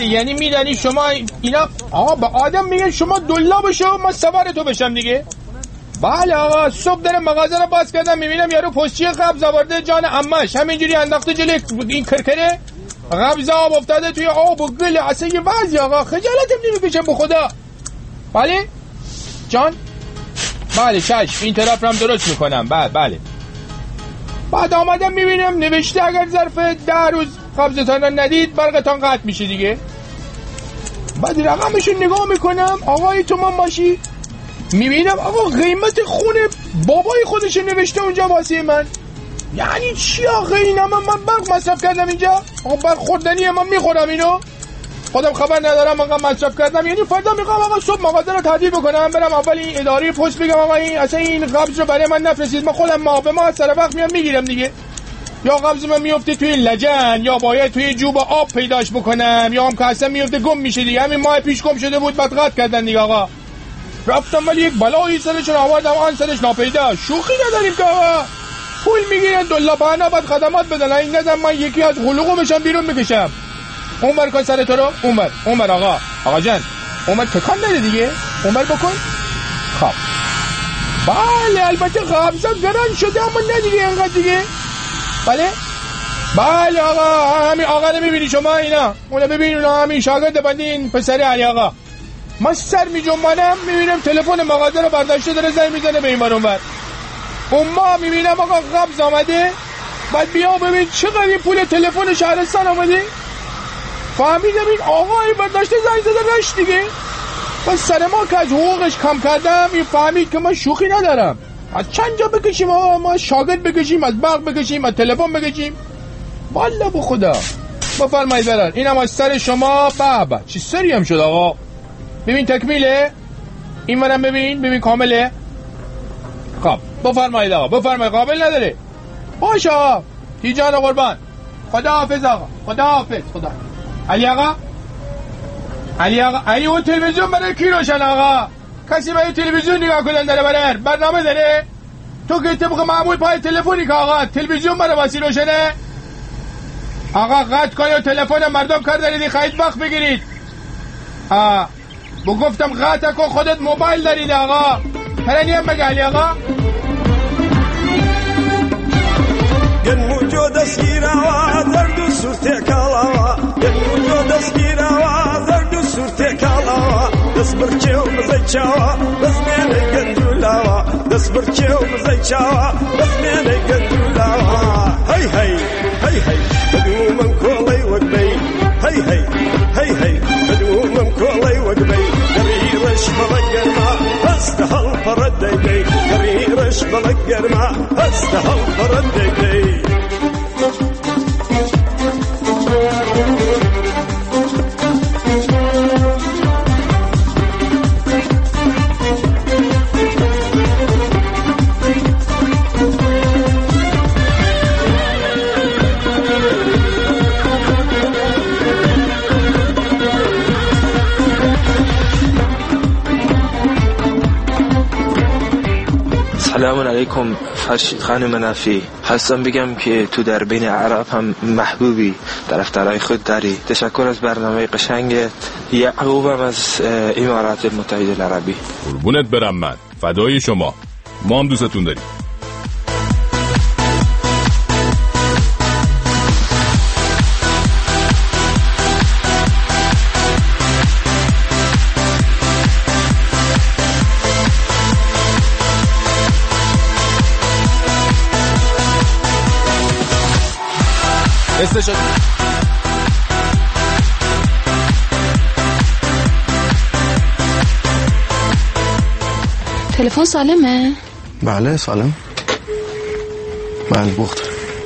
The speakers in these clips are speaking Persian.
بله یعنی میدانی شما اینا آقا به آدم میگن شما دلا بشو ما سوار تو بشم دیگه. بله آقا صبح دارم مغازه رو باز کردم میبینم یارو پشتی قبض آورده جان عمش همینجوری انداخته جلوی این کرکره قبض آب افتاده توی آب و گل. اصلا یه وضعی آقا خجالتم نمیکشم به خدا. بله جان بله چشم این طرف هم درست میکنم. بله بعد آمدم میبینم نوشته اگر ظرف 10 روز قبضتان ندید برقتان قطع میشه دیگه. بعد رقمشو نگاه میکنم آقای تو من باشی میبینم آقا قیمت خونه بابای خودش نوشته اونجا واسه من. یعنی چی آقا اینا من برق مصرف کردم اینجا. آقا برق خوردنیه من میخورم اینو خودم خبر ندارم آقا مصرف کردم. یعنی فردا میخوام آقا صبح مغازه رو تعطیل بکنم برم اول این اداره پست بگم آقا این اصلا این قبض رو برای من نفرستید من خودم ما سر وقت میام میگیرم دیگه. یا قبض من میفته توی لجن یا باید توی جوب آب پیداش بکنم یا هم که اصلا میفته گم میشه دیگه. همین ماه پیش گم شده بود بعد قطع کردن دیگه آقا. رفتم ولی یک بلایی سرشون آوردم آن سرش ناپیدا. شوخی نداریم که آقا پول میگیرن دلا بهنا بعد خدمات بدن. این نزم من یکی از حلقومشم بیرون میکشم. اونور کن سر تو رو اونور آقا جان اونور تکان نده دیگه اونور بکن. خب بله البته قبضا گران شده اما نه دیگه اینقدر دیگه. بله آقا همین آقا رو میبینی شما اینا اونو ببین اونا همین شاگرد بندین پسر علی آقا. من سر میجنبانم میبینم تلفن مغازه رو برداشته داره زنگ میزنه به این ور اونور. اون ما میبینم آقا قبض آمده. بعد بیا ببین چقدر پول تلفن شهرستان آمده. فهمیدم این آقای برداشته زنگ زده رشت دیگه. بس سر ما که از حقوقش کم کردم این فهمید که ما شوخی ندارم. از چند جا بکشیم آقا ما شاگرد بکشیم از برق بکشیم از تلفن بکشیم. والا به خدا بفرمایید برن اینم از سر شما. بابا چی سری هم شد آقا. ببین تکمیله این منم ببین کامله. خب بفرمایید آقا بفرمایید قابل نداره باشه آقا تی جان قربان. خدا حافظ آقا خدا حافظ. خدا علی آقا علی اون تلویزیون برای کی روشن آقا؟ کسی برای تلویزیون نگاه کنن داره برنامه داره؟ تو که طبق معمول پای تلفنی که آقا تلویزیون برای واسی روشنه؟ آقا قطع کن یا تلفن مردم کار دارید خواهید وقت بگیرید. گفتم قطع کن خودت موبایل دارید آقا. پرنی هم بگه علی آقا. گنموجو دستگیروا درد و سورته کالاوا گنموجو دستگیروا درد و سورته کالاوا دست برچه و مزیچاوا بزمینه گندولاوا دست برچه و مزیچاوا بزمینه گندولاوا هی بدو من کولی وقبی هی بدو من کولی وقبی قریرش بلگرما استهل پردی قریرش بلگرما استهل پردی. سلام علیکم فرشید خانم نفی. هستم بگم که تو در بین عرب هم محبوبی طرفدارای خود داری. تشکر از برنامه قشنگت. یعقوبم از امارات متحده العربی. قربونت برم من فدای شما. ما هم دوستتون داریم. تلفن سالمه؟ بله سالم. بله بخت.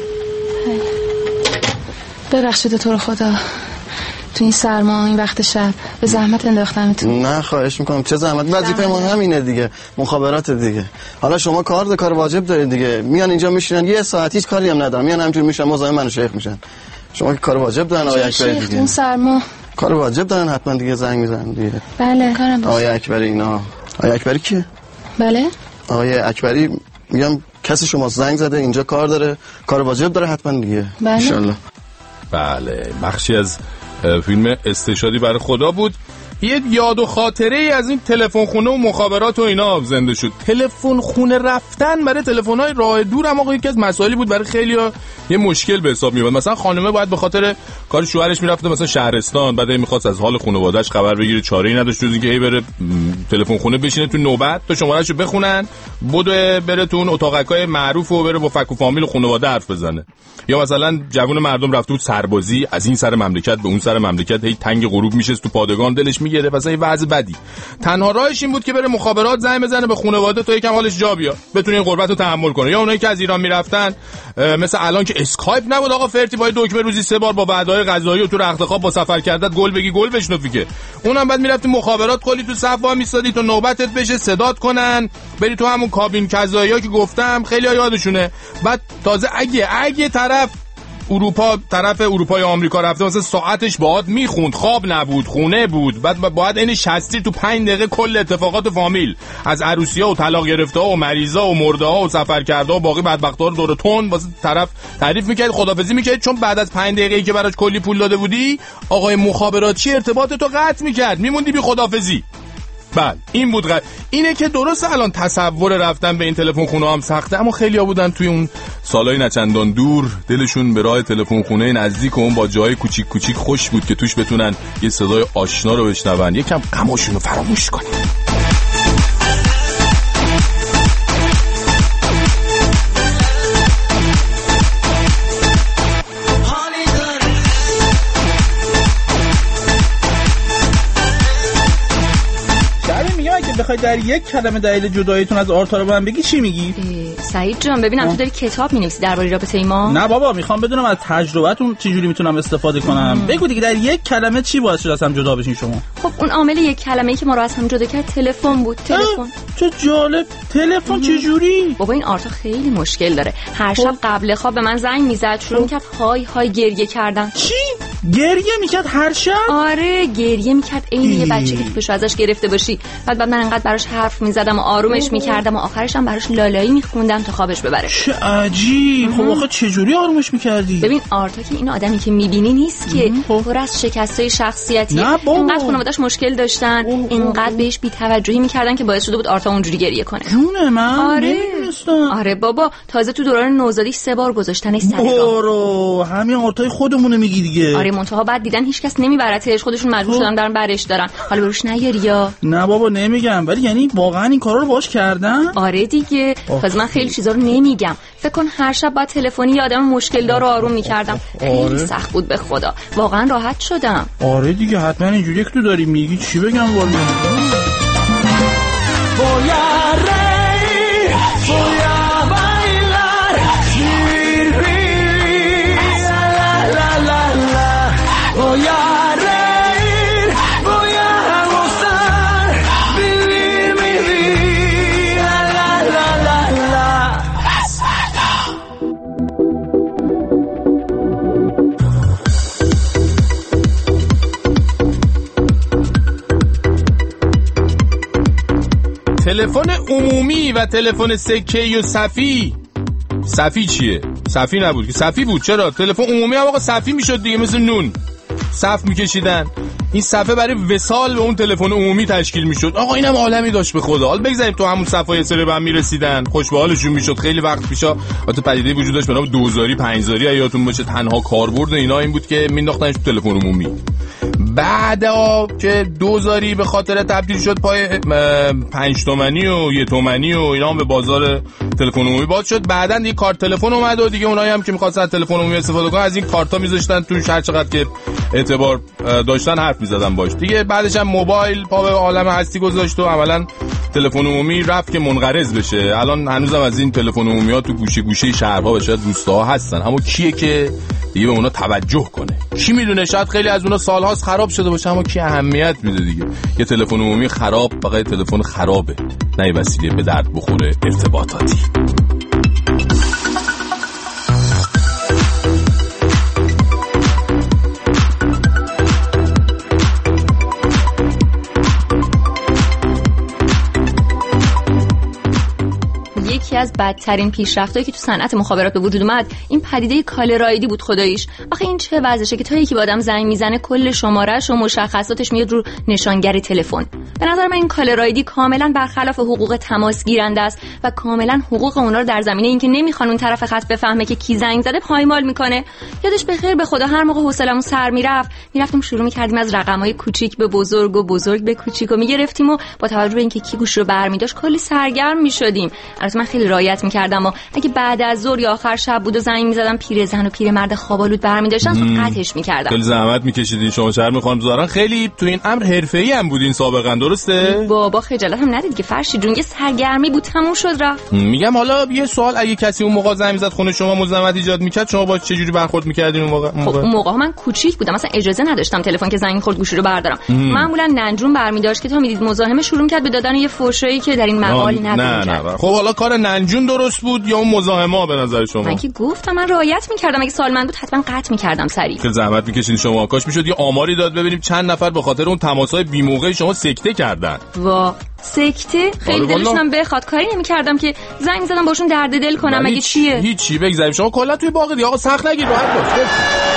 ببخشید تو رو خدا تو این سرما این وقت شب به زحمت انداختمتون. نه خواهش میکنم چه زحمت. وظیفه ما همینه دیگه مخابرات دیگه. حالا شما کار واجب دارید دیگه. میان اینجا میشینن یه ساعت هیچ کاری هم ندارن میان همینجوری میشن مزاحم من و شیخ میشن. شما که کار واجب دارن آقای اکبری دیگه. این سرما کار واجب دارن حتما دیگه زنگ میزنن دیگه. بله کارم باشه. آقای اکبری اینا. آقای اکبری کیه؟ بله آقای اکبری میگم کسی شما زنگ زده اینجا کار داره کار واجب داره حتما دیگه. بله. ان شاء الله. بله بخشی از فیلم استشهادی برای خدا بود. یه یاد و خاطره ای از این تلفن خونه و مخابرات و اینا زنده شد. تلفن خونه رفتن برای تلفن‌های راه دور هم یکی از مسائلی بود برای خیلی‌ها، یه مشکل به حساب میاد. مثلا خانمه باید به خاطر کار شوهرش میرفته مثلا شهرستان، بعد می‌خواست از حال خانواده‌اش خبر بگیره، چاره‌ای نداشت جز اینکه بره تلفن خونه بشینه تو نوبت تا شماره‌شو بخونن، بره تو اون اتاقکای معروف و بره با فک و فامیل و خانواده حرف بزنه. یا مثلا جوون مردم رفته بود سربازی، از این سر مملکت به اون سر مملکت، هی تنگ غروب میشه تو پادگان، دلش میگیره مثلا یه وضع بدی. تنها راهش این بود که بره مخابرات زنگ بزنه به خانواده تا یکم حالش جا بیاد، بتونه این غربت رو تحمل کنه. یا اونایی که از ایران میرفتن مثل الان که اسکایپ نبود آقا، فرتی با دکمه روزی 3 بار با وعده‌های غذایی و تو رخت خواب با سفر کردت گل بگی گل بشنفی، که اونم بعد میرفتی مخابرات کلی تو صف وا میستادی تا نوبتت بشه صدات کنن، بری تو همون کابین کذایی‌ها که گفتم خیلی یادشونه. بعد تازه اگه طرف اروپای آمریکا رفته مثلا ساعتش باهات میخوند، خواب نبود، خونه بود، بعد باید این 60 تو 5 دقیقه کل اتفاقات فامیل از عروسی‌ها و طلاق گرفته‌ها و مریضا و مرده‌ها و سفر کرده‌ها و باقی بدبخت‌ها رو دور تون واسه طرف تعریف می‌کرد، خدافظی می‌کرد، چون بعد از 5 دقیقه‌ای که براش کلی پول داده بودی آقای مخابراتی ارتباط تو قطع می‌کرد، میموندی بی خدافظی. بله این بود اینه که درست الان تصور رفتن به این تلفن خونه هم سخته، اما خیلی‌ها بودن توی اون سالای نچندان دور دلشون به راه تلفن خونه نزدیک و اون با جای کوچیک کوچیک خوش بود که توش بتونن یه صدای آشنا رو بشنون، یکم غماشون رو فراموش کنن. بخوای در یک کلمه دلیل جداییتون از آرتا رو من بگی چی میگی؟ سعید جان ببینم تو داری کتاب می‌نویسی درباره رابطه ما؟ نه بابا، میخوام بدونم از تجربه‌تون چجوری میتونم استفاده کنم. بگو دیگه، در یک کلمه چی باعث شد از هم جدا بشین شما؟ خب اون عامل یک کلمه‌ای که ما رو از هم جدا کرد تلفن بود. تلفن. چه جالب. تلفن چجوری؟ بابا این آرتا خیلی مشکل داره. هر شب قبل خواب به من زنگ میزد، شروع می‌کرد های گریه کردن. چی؟ گریه میکرد هر شب؟ آره گریه میکرد عین یه بچه که توپشو ازش گرفته باشی. بعد من انقدر براش حرف میزدم و آرومش میکردم و آخرش هم براش لالایی میخوندم تا خوابش ببره. چه عجیب. خب آخه چجوری آرومش میکردی؟ ببین آرتا که این آدمی که میبینی نیست که پر از شکستای شخصیتی، اینقدر خانواده‌اش مشکل داشتن، اینقدر بهش بی‌توجهی میکردن که باعث شده بود آرتا اونجوری گریه کنه. جون من آره بابا، تازه تو دوران نوزادی 3 بار گذاشتنش سر راه. برو همین آرتای خودمونه میگی دیگه. آره منتها بعد دیدن هیچکس نمیبرتش، خودشون مجبور شدن برن برش دارن. حالا بروش نیاری یا؟ نه بابا نمیگم، ولی یعنی واقعا این کارا رو باهاش کردن؟ آره دیگه. تازه من خیلی چیزا رو نمیگم. فکر کن هر شب بعد تلفنی یه آدم مشکل دار رو آروم میکردم. خیلی سخت بود به خدا. واقعا راحت شدم. آره دیگه حتما اینجوریه که تو داری میگی. چی بگم والا؟ تلفن عمومی و تلفن سکه‌ای و صفی چیه؟ صفی نبود که صفی بود. چرا؟ تلفن عمومی هم آقا صفی میشد دیگه، مثل نون صف میکشیدن. این صفحه برای وصال به اون تلفن عمومی تشکیل میشد. آقا اینم عالمی داشت به خدا. حالا بگذاریم تو همون صفای سره به هم میرسیدن، خوش به حالشون میشد. خیلی وقت پیشا البته پدیده وجود داشت به نام 2000 5000 یادتون باشه، تنها کاربرد اینا این بود که مینداختنش تو تلفن عمومی. بعدا که 2000 به خاطر تبدیل شد پای 5 تومانی و 1 تومانی و اینا هم به بازار تلفن عمومی باز شد. بعدن دیگه کارت تلفن اومد و دیگه اونایی هم که می‌خواستن از تلفن عمومی استفاده کنن از این کارتا می‌ذاشتن توش، هر چقدر که اعتبار داشتن حرف می‌زدن باش دیگه. بعدش هم موبایل پا به عالم هستی گذاشت و عملاً تلفن عمومی رفت که منقرض بشه. الان هنوزم از این تلفن عمومی‌ها تو گوشه گوشه شهرها و شاید روستاها هستن، اما کیه که دیگه به اونا توجه کنه؟ کی میدونه؟ شاید خیلی از اونا سال‌هاست خراب شده باشه، اما کی اهمیت میده دیگه؟ یه تلفن عمومی خراب فقط تلفن خرابه، نه وسیله به درد بخوره ارتباطاتی. یکی از بدترین پیشرفتایی که تو صنعت مخابرات به وجود اومد این پدیده کالر آیدی بود. خداییش آخه این چه وضعشه که تا یکی با آدم زنگ میزنه کل شماره‌اش و مشخصاتش میاد رو نشانگر تلفن. به نظر من این کالر آیدی کاملا برخلاف حقوق تماس گیرنده است و کاملا حقوق اونا رو در زمینه اینکه نمیخوان اون طرف خط بفهمه که کی زنگ زده پایمال میکنه. یادش بخیر به خدا هر موقع حوصله‌مون سر میرفتیم شروع میکردیم از رقم‌های کوچیک به بزرگ و بزرگ به کوچیک و میگرفتیم و با توجه به اینکه کی گوش رو برمی‌داشت کلی سرگرم میشدیم. البته من خیلی رعایت میکردم و اگه بعد از ظهر یا آخر شب بود و زنگ میزدم پیرزن و پیرمرد خوابالود برمی‌داشتن قطعش میکردم. خیلی زحمت میکشیدین شما شرم خانم زاران، خیلی تو این امر حرفه‌ای هم بودین سابقا، درسته؟ بابا خجالت هم ندید که فرشی جون، یه سرگرمی بود تموم شد رفت. میگم حالا یه سوال، اگه کسی اون موقع زنگ میزد خونه شما مزاحمت ایجاد میکرد شما با چه جوری برخورد میکردین اون موقع؟ خب اون موقع من کوچیک بودم، مثلا اجازه نداشتم تلفن که زنگ خورد گوشی رو بردارم. معمولا ننجون برمی‌داشت که تا میدید مزاحم شروع کرد به دادن یه فوشایی که در این مقال نداره. نه خب حالا کار ننجون درست بود یا اون مزاحما به نظر شما؟ من که گفتم من رعایت میکردم، اگه سوال من بود حتما قطع میکردم سریع. خیلی زحمت میکشین شما، کاش میشد یه آماری داد ببینیم چند نفر به خاطر اون تماس‌های بی‌موقع شما سکته کردن. وا سکته خیلی دلشونم بخواد، کاری نمی‌کردم که زنگ زدم باشون درد دل کنم. مگه چیه؟ هیچی بگذاریم شما کلا توی باغ دیگه آقا سخت نگیر، راحت باش.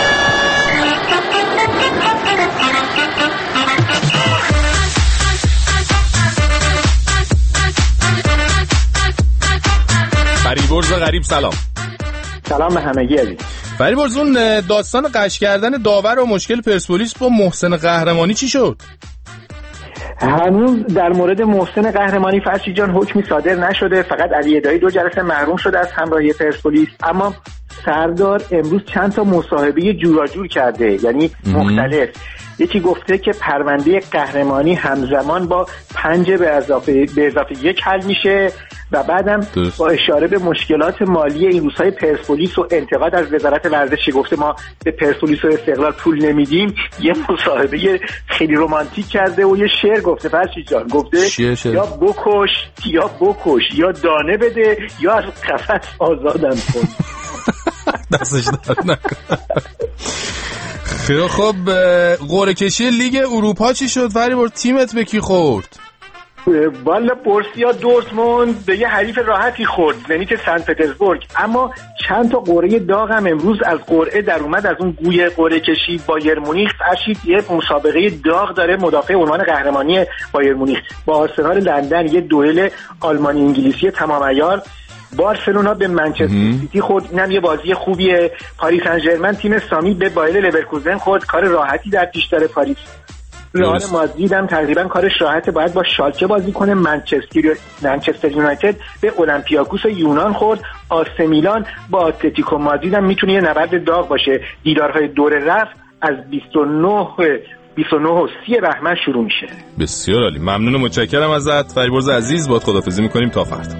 فریبرز غریب سلام. سلام به همگی عزیز. فریبرز اون داستان قش کردن داور و مشکل پرسپولیس با محسن قهرمانی چی شد؟ هنوز در مورد محسن قهرمانی فرشی جان حکمی صادر نشده، فقط علی ادایی 2 جلسه محروم شده از همراهی پرسپولیس. اما سردار امروز چند تا مصاحبه جوراجور کرده، یعنی مختلف. یکی گفته که پرونده قهرمانی همزمان با 5 به اضافه 1 حل میشه و بعدم با اشاره به مشکلات مالی این روزهای پرسپولیس و انتقاد از وزارت ورزش گفته ما به پرسپولیس و استقلال پول نمیدیم. یه مصاحبه خیلی رمانتیک کرده و یه شعر گفته فرشید جان، گفته یا بکش یا دانه بده یا از قفس آزادم کن. دستش درد نکن. خب قرعه کشی لیگ اروپا چی شد فریبرز؟ تیمت به کی خورد؟ والا بورسیا دورتموند به یه حریف راحتی خورد، زنیت سن پترزبورگ. اما چند تا قرعه داغ هم امروز از قرعه در اومد. از اون گوی قرعه کشی بایر مونیخ فرشید یه مسابقه داغ داره، مدافع عنوان قهرمانی بایر مونیخ با آرسنال لندن، یه دوئل آلمانی انگلیسی تمام عیار. بارسلونا به منچستر سیتی خورد، اینم یه بازی خوبیه. پاریس سن ژرمن تیم سامی به بایر لورکوزن خورد، کار راحتی در پیش داره پاریس. رئال مادرید هم تقریبا کارش راحته، باید با شالکه بازی کنه. منچستر یونایتد به اولمپیاکوس یونان خورد. آسه میلان با اتلتیکو مادرید هم میتونه یه نبرد داغ باشه. دیدارهای دور رفت از 29 و 30 بهمن شروع میشه. بسیار عالی، ممنون و متشکرم ازت فریبرز عزیز. باهات خداحافظی میکنیم تا فردا.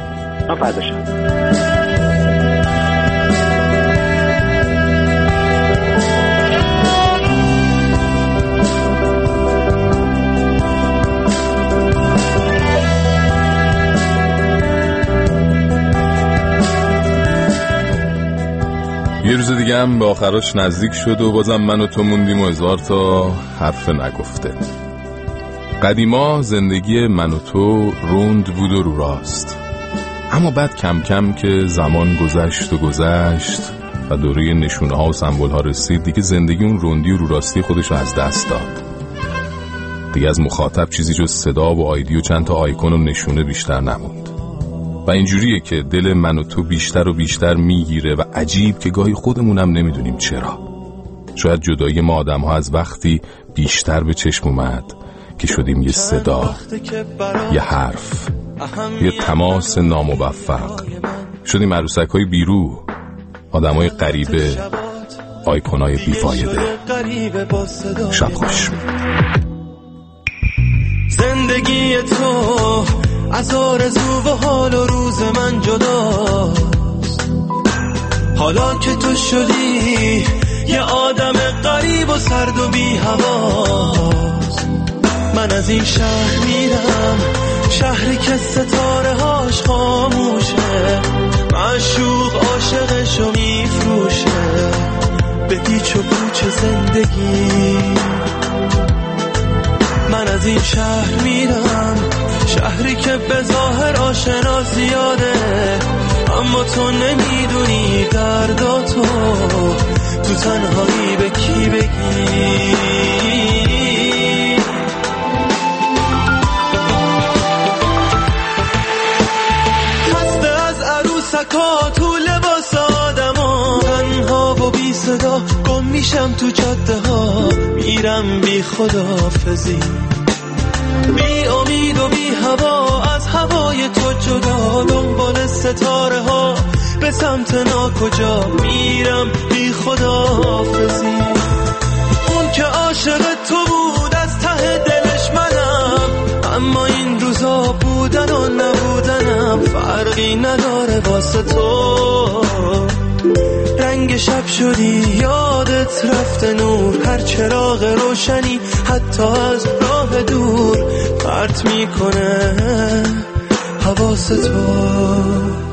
یه روز دیگه هم به آخراش نزدیک شد و بازم من و تو موندیم و 1000 تا حرف نگفته. قدیما زندگی من و تو روند بود و رو راست، اما بعد کم کم که زمان گذشت و دوره نشونه ها و سمبول ها رسید، دیگه زندگی اون روندی و رو راستی خودش رو از دست داد. دیگه از مخاطب چیزی جز صدا و آیدی و چند تا آیکون و نشونه بیشتر نموند و اینجوریه که دل من و تو بیشتر و بیشتر میگیره و عجیب که گاهی خودمونم نمیدونیم چرا. شاید جدایی ما آدم ها از وقتی بیشتر به چشم اومد که شدیم یه صدا، یه حرف، یه تماس ناموفق. شدیم عروسک های بیرو، آدم های غریبه، آیکون های بیفایده. شب خوش. زندگی تو از آرزو و حال و روز من جداست. حالا که تو شدی یه آدم غریب و سرد و بی حواس، من از این شهر میرم، شهری که ستاره هاش خاموشه، معشوق عاشقشو میفروشه به هیچ و پوچ زندگی. من از این شهر میرم، شهری که به ظاهر آشنا زیاده، اما تو نمیدونی درداتو تو تنهایی به کی بگی. خسته از عروسکا تو لباس آدما، تنها و بی صدا گم میشم تو جاده ها، میرم بی خداحافظی، بی امید و بی هوا، از هوای تو جدا، دنبال ستاره ها به سمت ناکجا، میرم بی خداحافظی. اون که عاشق تو بود از ته دلش منم، اما این روزا بودن و نبودنم فرقی نداره واسه تو. رنگ شب شدی یادت رفته نور، هر چراغ روشنی حتی از راه دور پرت میکنه حواس تو.